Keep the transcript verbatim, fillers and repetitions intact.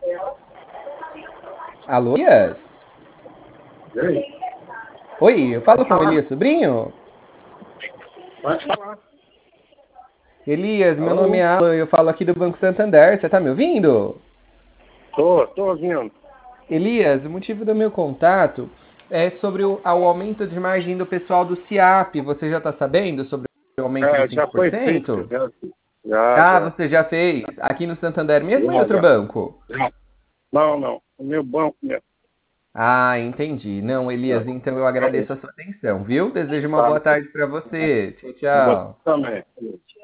Alô, Elias? E aí? Oi, eu falo Pode com o falar? Elias Sobrinho? Pode falar. Elias, meu nome Alô? é Alan, eu falo aqui do Banco Santander, você tá me ouvindo? Tô, tô ouvindo. Elias, o motivo do meu contato é sobre o, ao aumento de margem do pessoal do SIAP. Você já tá sabendo sobre o aumento de É, já cinco por foi feito. cento? Já, já. Ah, Já, você já fez? Aqui no Santander mesmo ou em já. outro já. banco? Já. Não, não. O meu banco mesmo. Ah, entendi. Não, Já. Elias, então eu Falei. agradeço a sua atenção, viu? Desejo uma Tá. boa tarde para você. Tchau, Você tchau. também.